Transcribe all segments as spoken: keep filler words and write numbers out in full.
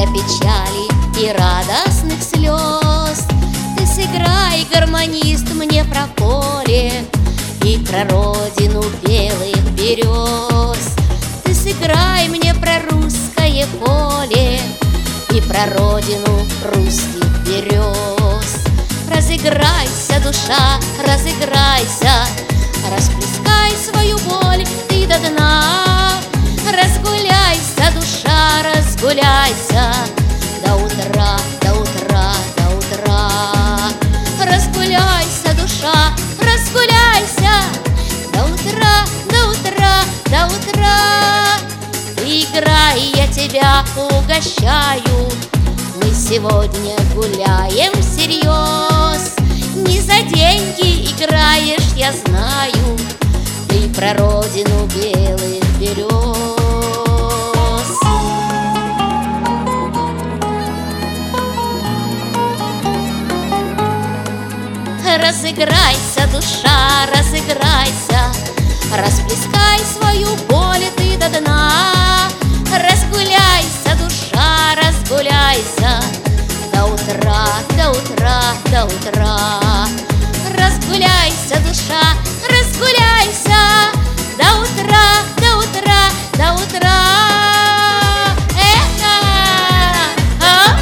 для печали и радостных слез. Ты сыграй, гармонист, мне про поле и про родину белых берез. Ты сыграй мне про русское поле и про родину русских берез. Разыграйся, душа, разыграйся, расплескай свою боль ты до дна. Разгуляйся, душа, разгуляйся до утра, до утра, до утра. Разгуляйся, душа, разгуляйся до утра, до утра, до утра. Ты играй, я тебя угощаю, мы сегодня гуляем всерьез. Не за деньги играешь, я знаю, ты про родину белых берез. Разыграйся, душа, разыграйся, расплескай свою боль ты до дна. Разгуляйся, душа, разгуляйся до утра, до утра, до утра. Разгуляйся, душа, разгуляйся до утра, до утра, до утра. Эх, а?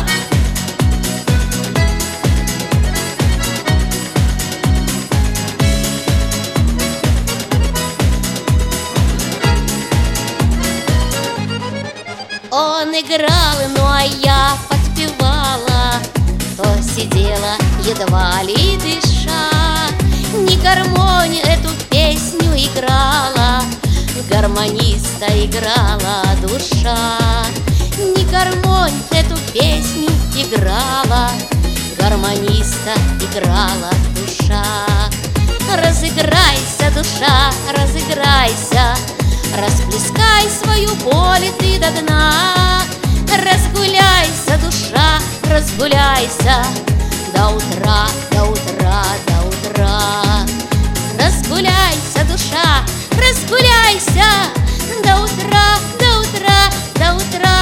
Он играл, ну а я подпевала, то сидела, едва ли дыша. Не гармонь эту песню играла, гармониста играла душа. Не гармонь эту песню играла, гармониста играла душа. Разыграйся, душа, разыграйся, расплескай свою боль ты до дна. Разгуляйся, душа, разгуляйся до утра, до утра, до утра. Разгуляйся, душа, разгуляйся до утра, до утра, до утра.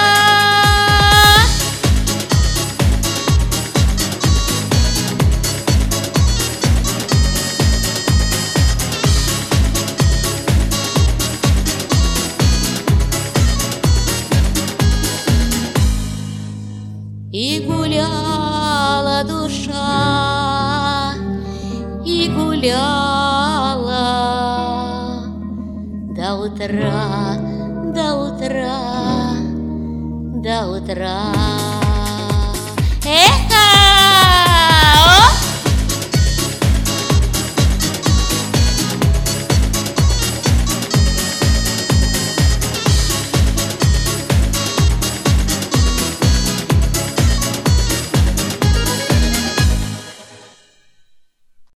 И гуляла душа, и гуляла до утра, до утра, до утра. Эх!